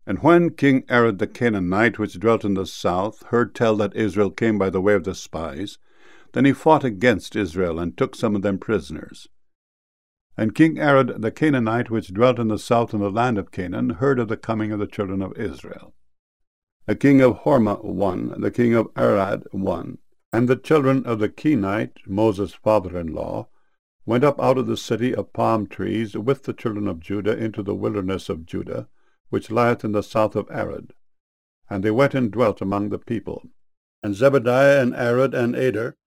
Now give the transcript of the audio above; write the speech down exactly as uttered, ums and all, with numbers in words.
And when King Arad the Canaanite, which dwelt in the south, heard tell that Israel came by the way of the spies, then he fought against Israel, and took some of them prisoners. And King Arad the Canaanite, which dwelt in the south in the land of Canaan, heard of the coming of the children of Israel. The king of Hormah won, the king of Arad won, and the children of the Kenite, Moses' father-in-law, went up out of the city of palm trees with the children of Judah into the wilderness of Judah, which lieth in the south of Arad. And they went and dwelt among the people. And Zebadiah and Arad and Ader